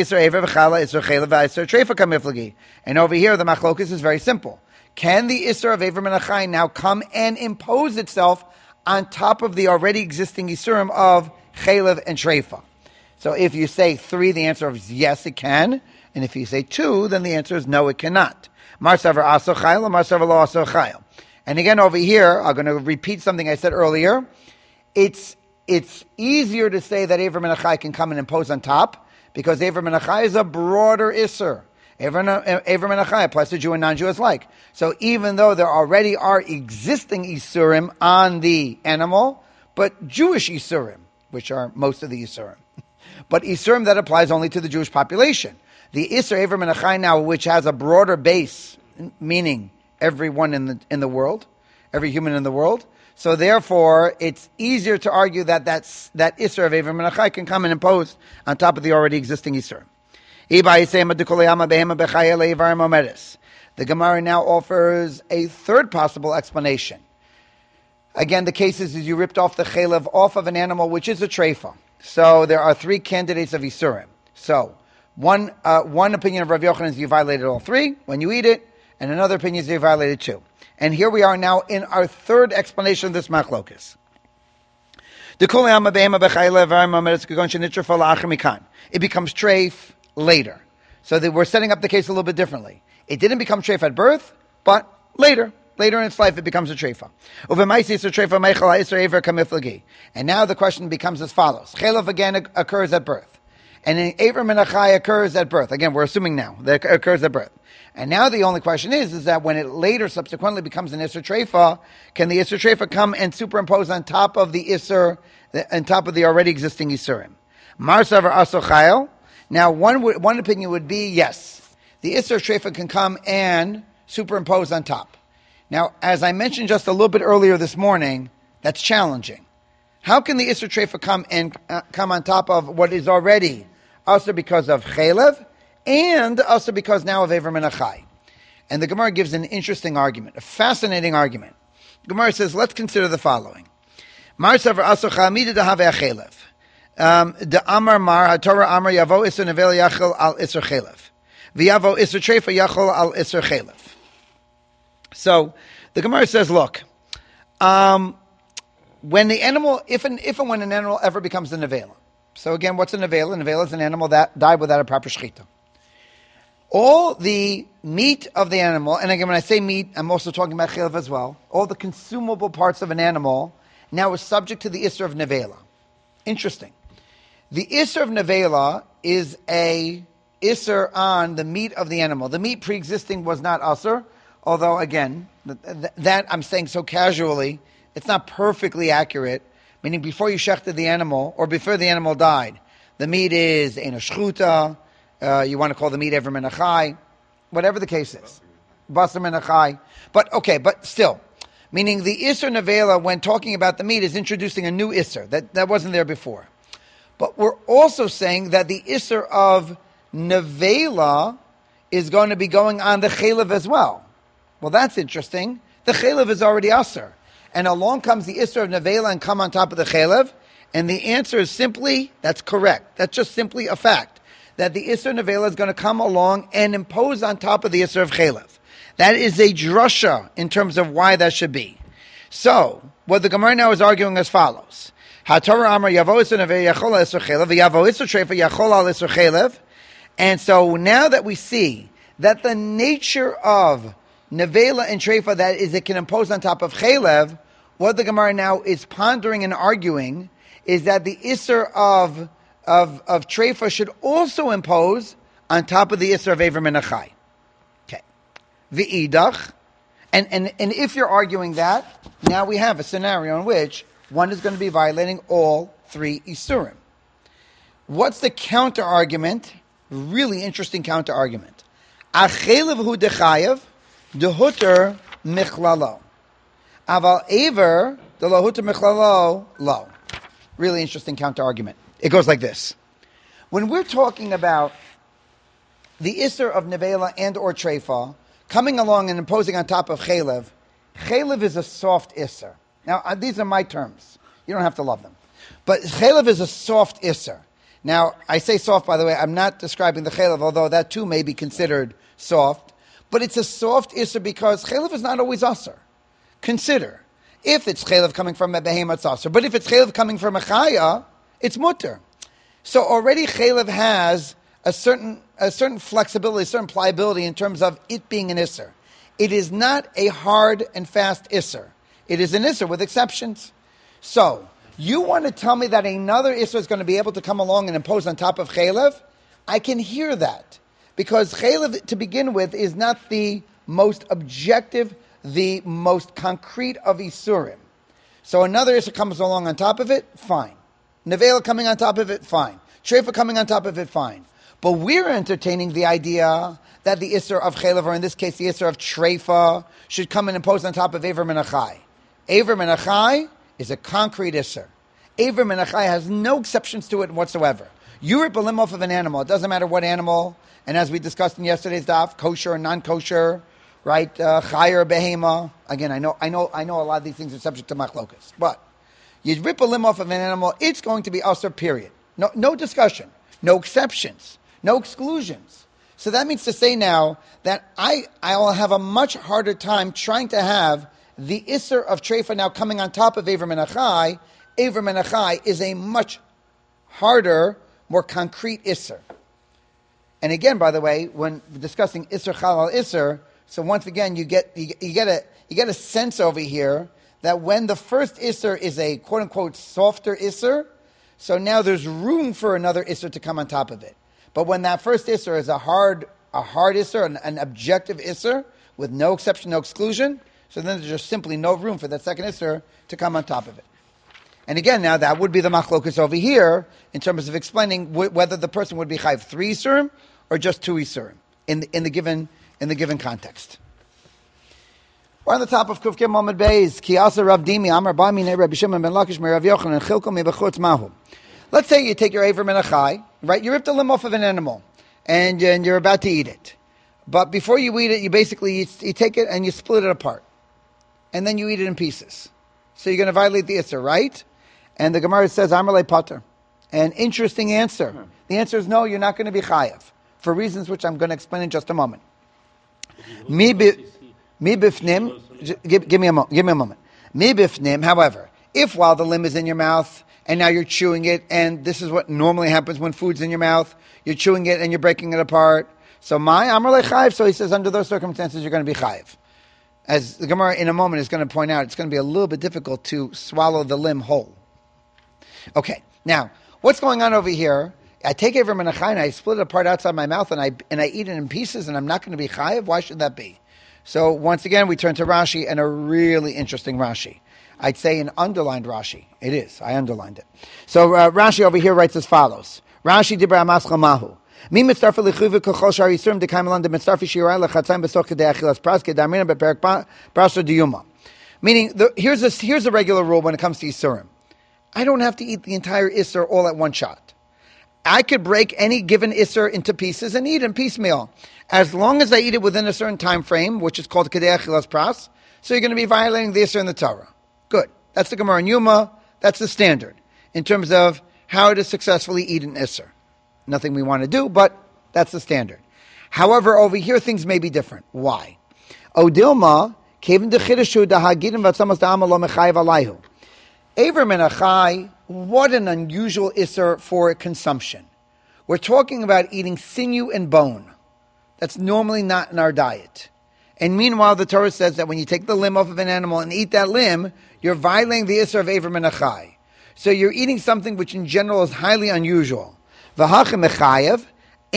the machlokus is very simple. Can the isur of Aver Menachai now come and impose itself on top of the already existing isurim of chaylev and treifa? So if you say three, the answer is yes, it can. And if you say two, then the answer is no, it cannot. Marsavar aso chayil, marsavar lo aso chayil. And again, over here, I'm going to repeat something I said earlier. It's It's easier to say that Aver Menachai can come and impose on top, because Aver Menachai is a broader isur. Aver Menachai applies to Jew and non-Jew alike. So even though there already are existing isurim on the animal, but Jewish isurim, which are most of the isurim, but isurim that applies only to the Jewish population. The isur Aver Menachai now, which has a broader base, meaning everyone in the in the world, every human in the world. So therefore, it's easier to argue that that's, that isur of Aver Menachai can come and impose on top of the already existing isur. The Gemara now offers a third possible explanation. Again, the case is you ripped off the chaylev off of an animal which is a treifa. So there are three candidates of isurim. So one uh, one opinion of Rav Yochanan is you violated all three when you eat it, and another opinion is you violated two. And here we are now in our third explanation of this machlokus. It becomes treif later. So that we're setting up the case a little bit differently. It didn't become treifa at birth, but later, later in its life, it becomes a treifa. And now the question becomes as follows. Chelav again occurs at birth. And then Aver Menachai occurs at birth. Again, we're assuming now that it occurs at birth. And now the only question is, is that when it later subsequently becomes an Isser Treifa, can the Isser Treifa come and superimpose on top of the Isser, on top of the already existing Isurim? Mar Savar Aso Chayil. Now, one would, one opinion would be, yes, the Isser Treifa can come and superimpose on top. Now, as I mentioned just a little bit earlier this morning, that's challenging. How can the Isser Treifa come and uh, come on top of what is already also because of Chelev, and also because now of Aver Menachai? And the Gemara gives an interesting argument, a fascinating argument. The Gemara says, let's consider the following. Mar Savar Aso Chamida Dehave Chelev. The Amar Mar, HaTorah Amar Yavo Isser Nevel Yachol Al Isser Chelev. V'yavo Isser Treifa Yachol Al Isser Chelev. So, the Gemara says, look, um, when the animal, if and, if and when an animal ever becomes a nevela. So again, what's a nevela? A nevela is an animal that died without a proper shechita. All the meat of the animal, and again, when I say meat, I'm also talking about chelev as well. All the consumable parts of an animal now is subject to the isser of nevela. Interesting. The isser of nevela is a isser on the meat of the animal. The meat pre-existing was not asur, although again, that I'm saying so casually, it's not perfectly accurate. Meaning before you shechted the animal, or before the animal died, the meat is ein shchuta, uh, you want to call the meat Aver Menachai, whatever the case is. Basar Menachai. But okay, but still. Meaning the Isser Nevela, when talking about the meat, is introducing a new Isser. That, that wasn't there before. But we're also saying that the Isser of Nevela is going to be going on the Chelev as well. Well, that's interesting. The Chelev is already Asr. And along comes the Isser of Nevela and come on top of the Chelev. And the answer is simply, that's correct. That's just simply a fact. That the Isser of Nevela is going to come along and impose on top of the Isser of Chelev. That is a drasha in terms of why that should be. So, what the Gemara now is arguing as follows. HaTorah Amar Yavo Isser Nevela Yachol Al Isser Chelev Yavo Isser Treifa Yachol Al Isser Chelev. And so now that we see that the nature of Nevela and Treifa, that is, it can impose on top of Chelev, what the Gemara now is pondering and arguing is that the Isser of, of, of Treifa should also impose on top of the Isser of Aver Menachai. Okay. V'idach. And, and, and if you're arguing that, now we have a scenario in which one is going to be violating all three Isurim. What's the counter argument? Really interesting counter argument. Achelev hu dechayev dehuter michlalo. Aval Aver, the lahuta mechlalo, lo. Really interesting counter argument. It goes like this. When we're talking about the Isser of Nevela and or Treifa coming along and imposing on top of Chelev, Chelev is a soft Isser. Now, uh, these are my terms. You don't have to love them. But Chelev is a soft Isser. Now, I say soft, by the way, I'm not describing the Chelev, although that too may be considered soft. But it's a soft Isser because Chelev is not always Asr. Consider, if it's chelev coming from a behemoth, it's asur. But if it's chelev coming from a chaya, it's mutter. So already chelev has a certain a certain flexibility, a certain pliability in terms of it being an isser. It is not a hard and fast isser. It is an isser with exceptions. So, you want to tell me that another isser is going to be able to come along and impose on top of chelev? I can hear that. Because chelev, to begin with, is not the most objective, the most concrete of Isurim. So another Isser comes along on top of it, fine. Nevela coming on top of it, fine. Treifa coming on top of it, fine. But we're entertaining the idea that the Isser of Chelev, or in this case the Isser of Treifa, should come and impose on top of Aver Menachai. Aver Menachai is a concrete Isser. Aver Menachai has no exceptions to it whatsoever. You rip a limb off of an animal, it doesn't matter what animal, and as we discussed in yesterday's daf, kosher or non-kosher, right? Chayer, uh, behema. Again, I know, I know, I know. A lot of these things are subject to machlokas. But you rip a limb off of an animal, it's going to be asur. Period. No, no discussion, no exceptions, no exclusions. So that means to say now that I, I will have a much harder time trying to have the isser of treifa now coming on top of Aver Menachai. Aver Menachai is a much harder, more concrete isser. And again, by the way, when discussing Isser Chalal Isser, so once again, you get you, you get a you get a sense over here that when the first Isser is a quote unquote softer Isser, so now there's room for another Isser to come on top of it. But when that first Isser is a hard a hard Isser, an, an objective Isser with no exception, no exclusion, so then there's just simply no room for that second Isser to come on top of it. And again, now that would be the machlokus over here in terms of explaining w- whether the person would be chayiv three isurim or just two isurim in the, in the given in the given context. We're on the top of Kuf Kim Mohammed Beis. Ki asa Rav Dimi Amar Ba Minei Rabbi Shimon ben Lakish Rav Yochanan Chilko Mi B'chutz Mahu. Let's say you take your Aver Menachai, right? You ripped a limb off of an animal, and, and you're about to eat it. But before you eat it, you basically you, you take it and you split it apart, and then you eat it in pieces. So you're going to violate the Isser, right? And the Gemara says, Amalei Pater. An interesting answer. Hmm. The answer is no, you're not going to be chayav, for reasons which I'm going to explain in just a moment. Mi bifnim, give, give me a moment. Give me a moment. Mi bifnim. However, if while the limb is in your mouth and now you're chewing it, and this is what normally happens when food's in your mouth, you're chewing it and you're breaking it apart. So my Amalei chayav. So he says, under those circumstances, you're going to be chayav. As the Gemara in a moment is going to point out, it's going to be a little bit difficult to swallow the limb whole. Okay, now, what's going on over here? I take Aver Menachai and I split it apart outside my mouth and I and I eat it in pieces and I'm not going to be chayiv? Why should that be? So once again, we turn to Rashi, and a really interesting Rashi. I'd say an underlined Rashi. It is. I underlined it. So uh, Rashi over here writes as follows. Rashi dibra amascha mahu. Mi mitzarfa lechuva kachol shar yisurim dekaim alam de mitzarfi shirai lechatzayim besoch kedei achilas praske darmina beperak prasha diyuma. Meaning, the, here's a here's a regular rule when it comes to yisurim. I don't have to eat the entire Isser all at one shot. I could break any given Isser into pieces and eat in piecemeal. As long as I eat it within a certain time frame, which is called Kedei Achilas Pras, so you're going to be violating the Isser in the Torah. Good. That's the Gemara in Yuma. That's the standard in terms of how to successfully eat an Isser. Nothing we want to do, but that's the standard. However, over here things may be different. Why? Odilma, Kevin de Chidashu da Hagidim Vatsamas da Amalo Mechayiv Alayhu. Aver Menachai, what an unusual Isser for consumption. We're talking about eating sinew and bone. That's normally not in our diet. And meanwhile, the Torah says that when you take the limb off of an animal and eat that limb, you're violating the Isser of Aver Menachai. So you're eating something which in general is highly unusual. V'hachem mechayev,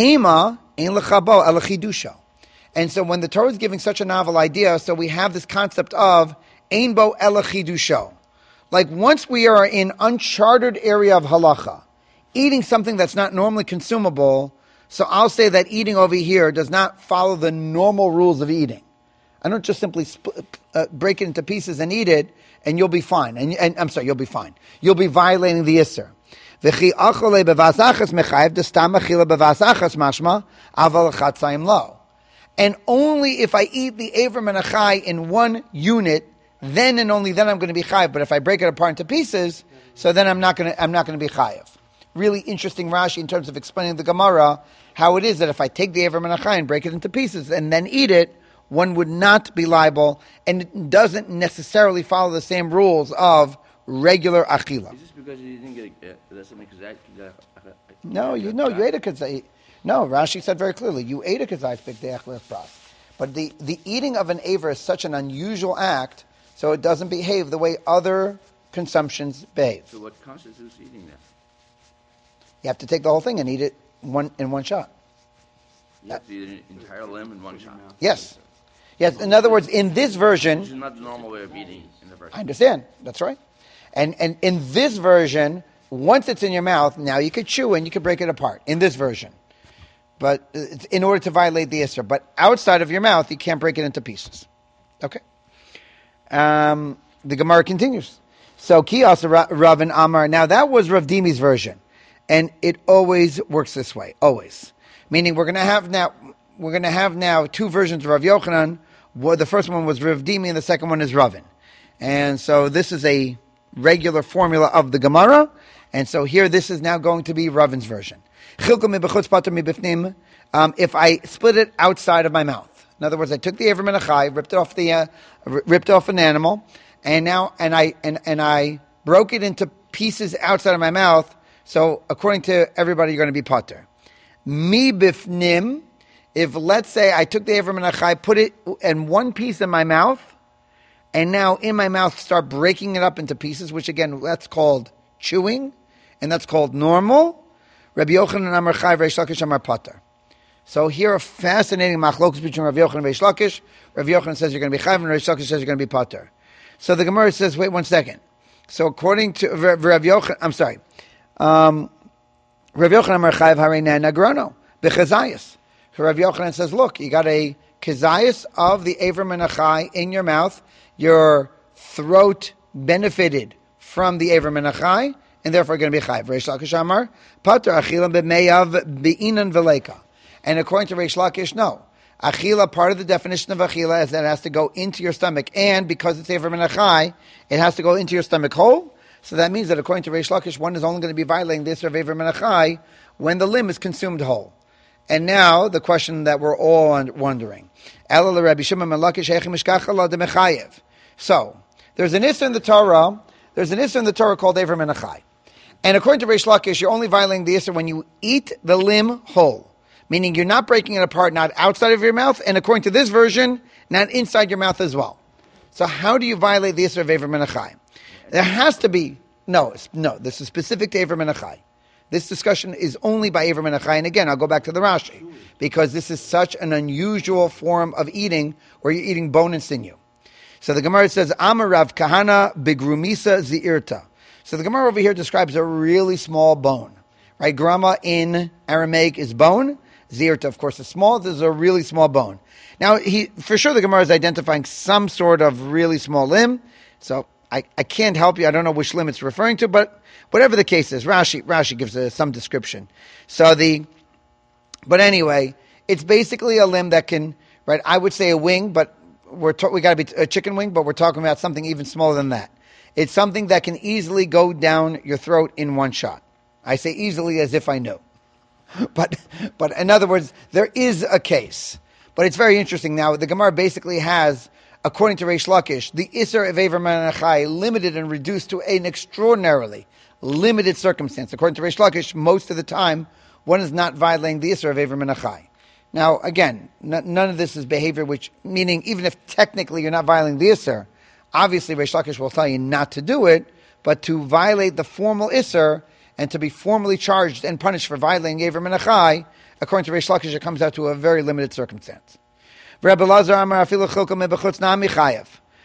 ema ein lechabo elachidusha. And so when the Torah is giving such a novel idea, so we have this concept of ein bo elachidusha. Like once we are in uncharted area of halacha, eating something that's not normally consumable, so I'll say that eating over here does not follow the normal rules of eating. I don't just simply sp- uh, break it into pieces and eat it, and you'll be fine. And, and I'm sorry, you'll be fine. You'll be violating the Isser. V'chi achole bevasachas mechayev d'stam achila bevasachas mashma aval chatzayim lo. And only if I eat the Aver Menachai in one unit, then and only then I'm going to be chayiv. But if I break it apart into pieces, so then I'm not going to I'm not going to be chayiv. Really interesting Rashi in terms of explaining the Gemara, how it is that if I take the Aver Menachai and break it into pieces and then eat it, one would not be liable, and it doesn't necessarily follow the same rules of regular achila. Is this because you didn't get uh, that's something exact? No, you know you ate a kazai. No, Rashi said very clearly you ate a kazai fikdei achlas pras. But the the eating of an Aver is such an unusual act. So it doesn't behave the way other consumptions behave. So what constitutes eating that? You have to take the whole thing and eat it one in one shot. You have to eat an entire limb in one shot. Yes. Yes. In other words, in this version, which is not the normal way of eating in the version. I understand. That's right. And and in this version, once it's in your mouth, now you could chew and you could break it apart. In this version, but it's in order to violate the Isser. But outside of your mouth, you can't break it into pieces. Okay. Um, the Gemara continues. So Kiyas Rav and Amar. Now that was Rav Dimi's version, and it always works this way. Always, meaning we're going to have now we're going to have now two versions of Rav Yochanan. Well, the first one was Rav Dimi, and the second one is Ravin. And so this is a regular formula of the Gemara. And so here, this is now going to be Ravin's version. Um, if I split it outside of my mouth. In other words, I took the Aver Menachai, ripped off the, uh, ripped off an animal, and now, and I, and, and I broke it into pieces outside of my mouth. So, according to everybody, you're going to be pater. Mi bifnim, if let's say I took the Ever Menachai, put it in one piece in my mouth, and now in my mouth start breaking it up into pieces, which again, that's called chewing, and that's called normal. Rabbi Yochanan Amar Chai, Reish Lakish Amar Pater. So here a fascinating machlokus between Rabbi Yochanan and Reish Lakish. Rabbi Yochanan says you're going to be Chai, and Reish Lakish says you're going to be Pater. So the Gemara says, wait one second. So according to Rabbi Yochanan, I'm sorry, um, Rabbi Yochanan Amar Chai, Harei Nagrono, Bechazayas. So Rabbi Yochanan says, look, you got a kazayas of the Ever Menachai in your mouth. Your throat benefited from the Ever Menachai, and therefore going to be Chai. Reish Lakish Amar, Pater Achila b'meyav be'inan v'leika. And according to Reish Lakish, no. Achila, part of the definition of Achila is that it has to go into your stomach. And because it's Ever Menachai, it has to go into your stomach whole. So that means that according to Reish Lakish, one is only going to be violating this of Ever Menachai when the limb is consumed whole. And now, the question that we're all wondering. So, there's an issue in the Torah, there's an issue in the Torah called Ever Menachai. And according to Reish Lakish, you're only violating the issue when you eat the limb whole. Meaning you're not breaking it apart, not outside of your mouth, and according to this version, not inside your mouth as well. So how do you violate the issue of Ever Menachai? There has to be, no, no, this is specific to Ever Menachai. This discussion is only by Ever Menachai, and again, I'll go back to the Rashi, because this is such an unusual form of eating, where you're eating bone and sinew. So the Gemara says, Amar Rav Kahana begrumisa zi'irta. So the Gemara over here describes a really small bone. Right? Grama in Aramaic is bone. Zi'irta, of course, is small. This is a really small bone. Now, he for sure the Gemara is identifying some sort of really small limb. So I, I can't help you. I don't know which limb it's referring to, but whatever the case is, Rashi Rashi gives uh, some description. So the, but anyway, it's basically a limb that can, right? I would say a wing, but we're to, we got to be a chicken wing, but we're talking about something even smaller than that. It's something that can easily go down your throat in one shot. I say easily as if I know, but but in other words, there is a case. But it's very interesting. Now the Gemara basically has, according to Reish Lakish, the Isser of Ever Menachai limited and reduced to an extraordinarily limited circumstance. According to Reish Lakish, most of the time, one is not violating the Isser of Ever Menachai. Now, again, n- none of this is behavior which, meaning even if technically you're not violating the Isser, obviously Reish Lakish will tell you not to do it, but to violate the formal Isser and to be formally charged and punished for violating Ever Menachai, according to Reish Lakish, it comes out to a very limited circumstance. Rabbi Lazar Amar afilu chilka mebechutz nami chayev.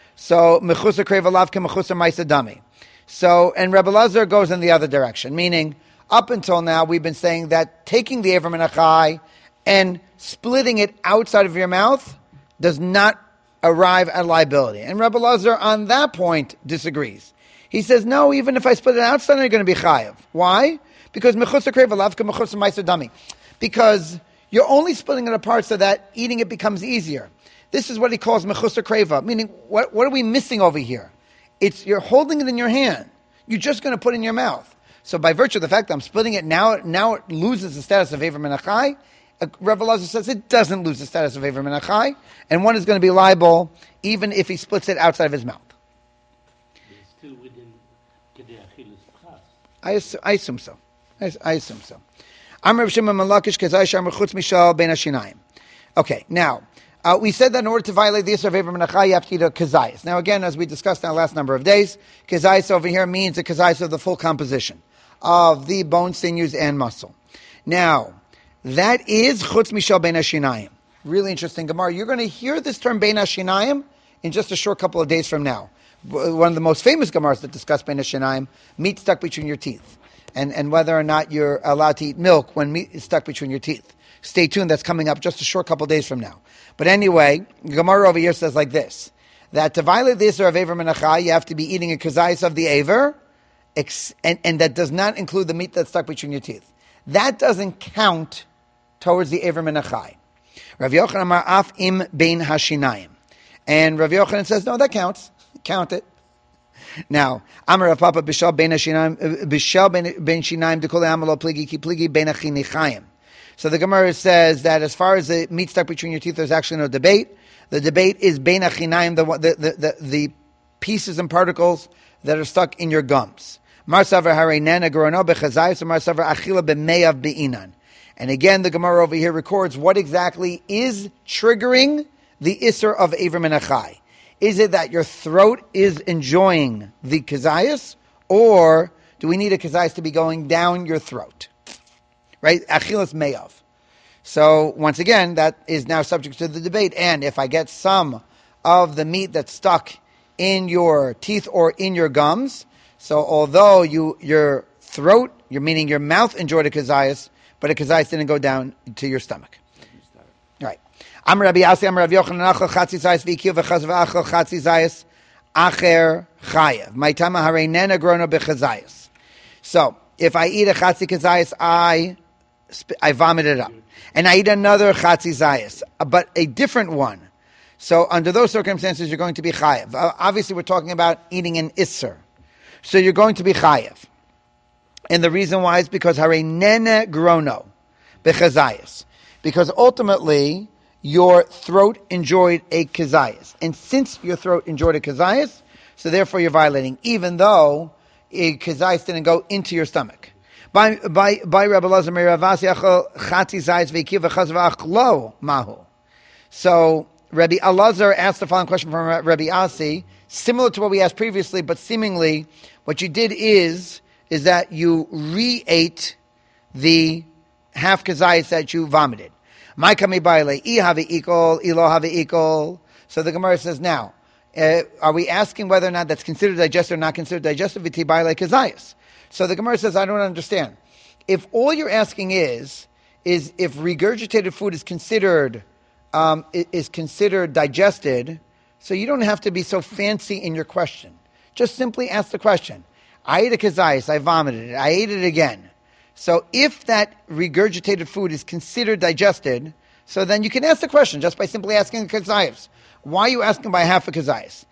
So mechusa kreva lavke mechusa ma'isa dami. So and Rabbi Lazar goes in the other direction, meaning up until now we've been saying that taking the Ever Menachai and splitting it outside of your mouth does not arrive at liability. And Rabbi Lazar on that point disagrees. He says no, even if I split it outside, I'm going to be chayev. Why? Because mechusa kreva lavke mechusa ma'isa dami. Because you're only splitting it apart so that eating it becomes easier. This is what he calls mechusa kreva, meaning what, what are we missing over here? It's you're holding it in your hand. You're just going to put it in your mouth. So by virtue of the fact that I'm splitting it, now, now it loses the status of Ever Menachai. Rabbi Lazar says it doesn't lose the status of Ever Menachai, and one is going to be liable even if he splits it outside of his mouth. It's still within Kedei Achilas Pras. I assume, I assume so. I, I assume so. Amar Shimon Malakish Kezai Shamar Chutz Mishal Ben Hashinayim. Okay, now, uh, we said that in order to violate the Yisr of Ever Menachai, you have to eat a kezayis. Now again, as we discussed in our last number of days, kezayis over here means a kezayis of the full composition of the bone, sinews, and muscle. Now, that is Chutz Mishal Ben Hashinayim. Really interesting Gemara. You're going to hear this term Ben Hashinayim in just a short couple of days from now. One of the most famous Gemaras that discuss Ben Hashinayim, meat stuck between your teeth. And, and whether or not you're allowed to eat milk when meat is stuck between your teeth. Stay tuned, that's coming up just a short couple of days from now. But anyway, Gemara over here says like this, that to violate the Isser of Ever Menachai, you have to be eating a kazayis of the Ever, ex- and, and that does not include the meat that's stuck between your teeth. That doesn't count towards the Ever Menachai. Rav Yochanan Amar Af Im Bein Hashinayim. And Rav Yochanan says, no, that counts. Count it. Now, Amar Rav Papa Bishal Ben Hashinayim Bishal Ben Shinaim Dekol Amalo Pligi Ki Pligi Ben Achinichayim. So the Gemara says that as far as the meat stuck between your teeth, there's actually no debate. The debate is Ben Achinaim, the, the, the, the, the pieces and particles that are stuck in your gums. Mar Savar Harei Nena Gorono Bechazayis Mar Savar Achila B'Meyav Be'inan. And again, the Gemara over here records what exactly is triggering the Isser of Avrim and Achai. Is it that your throat is enjoying the kazayas, or do we need a kazayas to be going down your throat? Right? Achilas meyav. So, once again, that is now subject to the debate. And if I get some of the meat that's stuck in your teeth or in your gums, so although you your throat, you're meaning your mouth enjoyed a kazayas, but a kazayas didn't go down to your stomach. Right. Am Rabbi Asi, Am Rabbi Yochanan, achal chatzi zayis v'ikil v'chaz v'achal chatzi zayis acher chayev. Ma'itama harei nena grona b'chazayis. So, if I eat a chatzi kazayis, I I vomit it up. And I eat another chatzi zayis, but a different one. So under those circumstances, you're going to be chayev. Uh, obviously, we're talking about eating an isser. So you're going to be chayev. And the reason why is because hare nene grono bechazayis. Because ultimately, your throat enjoyed a kazayis. And since your throat enjoyed a kazayis, so therefore you're violating, even though a kazayis didn't go into your stomach. By by by Rabbi Elazar Meravasi achal chatzi zayis v'kiv v'chaz lo mahu. So Rabbi Elazar asked the following question from Rabbi Asi, similar to what we asked previously, but seemingly what you did is is that you re-ate the half kazayis that you vomited. My kami baile I have equal, ilo have equal. So the Gemara says now, uh, are we asking whether or not that's considered digested or not considered digested? V'ti baile kazayis. So the Gemara says, I don't understand. If all you're asking is, is if regurgitated food is considered, um, is considered digested, so you don't have to be so fancy in your question. Just simply ask the question. I ate a kazayis, I vomited it, I ate it again. So if that regurgitated food is considered digested, so then you can ask the question just by simply asking the kazayis. Why are you asking by half a kazayis?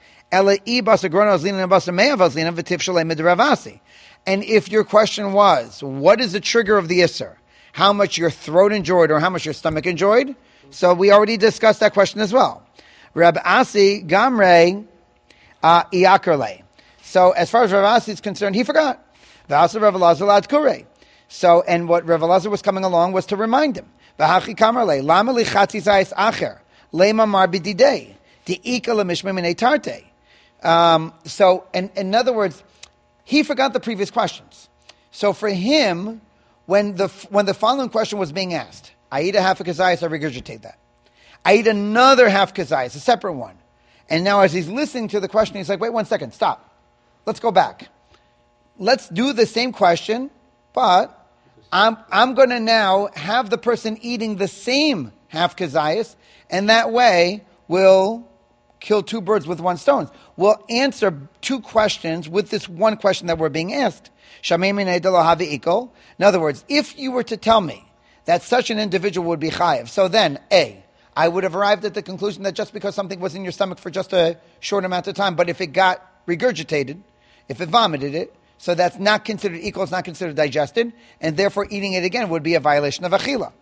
And if your question was, what is the trigger of the Isser? How much your throat enjoyed or how much your stomach enjoyed? So we already discussed that question as well. Rab Asi Gamre uh, Iakerle. So as far as Rav Asi is concerned, he forgot. V'asa Rav Elazar Lad Kure. So, and what Rav Elazar was coming along was to remind him. V'hachi Kamarle, Lama li chatzi zayis acher, lema mar b'didei, di'ika l'mishmim minei tarte. Um, so, in, in other words, he forgot the previous questions. So for him, when the when the following question was being asked, I eat a half a kazayis, I regurgitate that. I eat another half kazayis, a separate one. And now as he's listening to the question, he's like, wait one second, stop. Let's go back. Let's do the same question, but I'm I'm going to now have the person eating the same half kazayis, and that way we'll kill two birds with one stone. We'll answer two questions with this one question that we're being asked. In other words, if you were to tell me that such an individual would be chayiv, so then, A, I would have arrived at the conclusion that just because something was in your stomach for just a short amount of time, but if it got regurgitated, if it vomited it, so that's not considered equal, it's not considered digested, and therefore eating it again would be a violation of achila.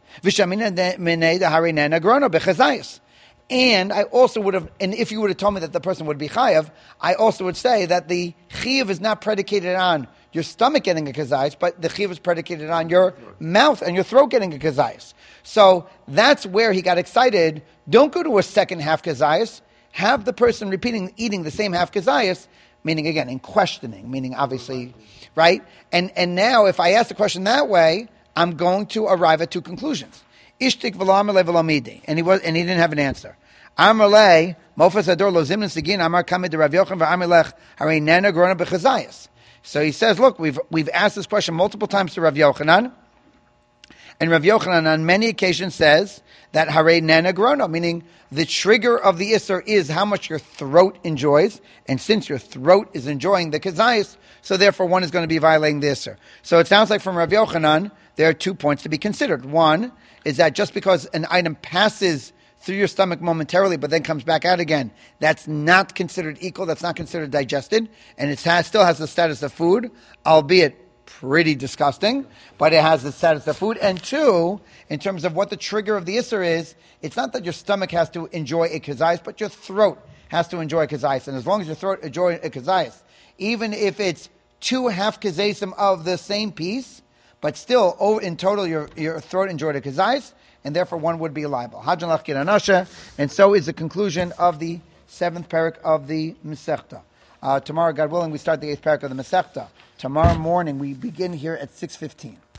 And I also would have, and if you would have told me that the person would be chayav, I also would say that the chiyuv is not predicated on your stomach getting a kazayis, but the chiyuv is predicated on your mouth and your throat getting a kazayis. So that's where he got excited. Don't go to a second half kazayis. Have the person repeating, eating the same half kazayis, meaning again, in questioning, meaning obviously, right? And and now if I ask the question that way, I'm going to arrive at two conclusions. Ishtik v'lamale v'lamidi. And he was, and he didn't have an answer. Amarle, mofas ador lo zimnin sigin, amar kamid Rav Yochanan v'amelech harei nena grona b'chazayis. So he says, look, we've we've asked this question multiple times to Rav Yochanan, and Rav Yochanan on many occasions says that harei nena grona, meaning the trigger of the Isser is how much your throat enjoys, and since your throat is enjoying the kazayis, so therefore one is going to be violating the Isser. So it sounds like from Rav Yochanan, there are two points to be considered. One is that just because an item passes through your stomach momentarily, but then comes back out again, that's not considered equal, that's not considered digested, and it has, still has the status of food, albeit pretty disgusting, but it has the status of food. And two, in terms of what the trigger of the Isser is, it's not that your stomach has to enjoy a kazayis, but your throat has to enjoy a kazayis. And as long as your throat enjoys a kazayis, even if it's two half kazaysim of the same piece, But still, oh, in total, your your throat enjoyed a kazais, and therefore one would be liable. Hajan lach kiranasha, and so is the conclusion of the seventh parak of the Masechta. Uh, tomorrow, God willing, we start the eighth parak of the Masechta. Tomorrow morning, we begin here at six fifteen.